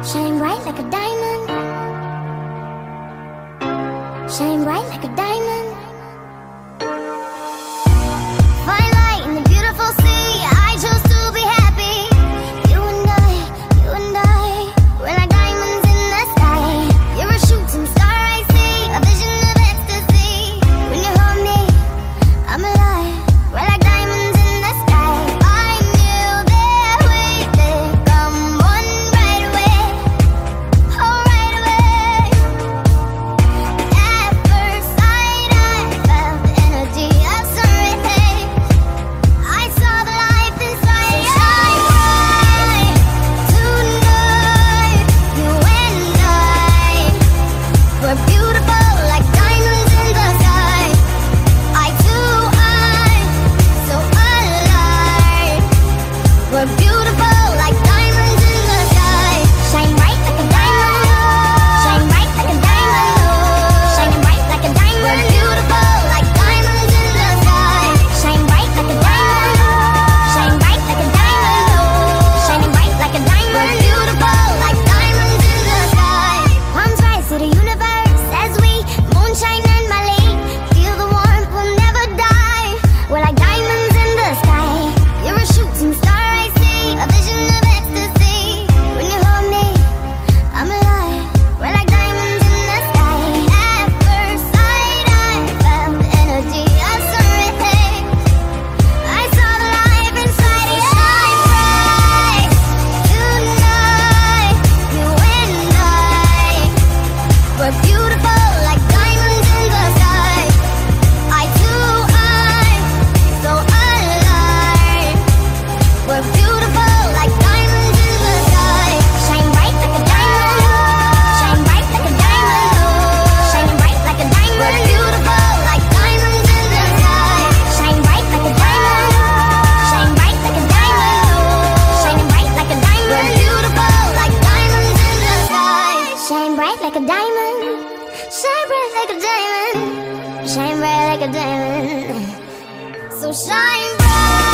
Shine bright like a diamond. Shine bright like a diamond. Fine light in the beautiful sea. I chose to be happy. You and I, we're like diamonds in the sky. You're a shooting star I see, a vision of ecstasy. When you hold me, I'm alive. We're like diamonds in the sky. I knew that we could come on right away. Oh, right away. At first sight, I felt the energy of sun rays. I saw the life inside. So shine bright tonight. You and I, we're beautiful like diamonds in the sky. Eye to eye, so alive. We're beautiful like diamonds in the sky. Shine bright like a diamond. Shine bright like a diamond. Shining bright like a diamond. We're beautiful like diamonds in the sky. Shine bright like a diamond. Shine bright like a diamond. Shining bright like a diamond. We're beautiful like diamonds in the sky. Palms rise to the universe as we moonshine and Mali. Feel the warmth, we'll never die. We're like diamonds in the sky. You're a shooting star I see, a vision of ecstasy. When you hold me, I'm alive. We're like diamonds in the sky. At first sight, I felt the energy of sun rays. I saw the life inside you. Shine bright tonight. You and I, we're beautiful like diamonds in the sky. Eye to eye, so alive. We're beautiful like diamonds in the sky. Shine bright like a diamond. Shine bright like a diamond. Shining bright like a diamond. We're beautiful like diamonds in the sky. Shine bright like a diamond. Shine bright like a diamond. Shining bright like a diamond. We're beautiful like diamonds in the sky. Shine bright like a diamond. Shine bright like a diamond. Shine bright like a diamond. So shine bright.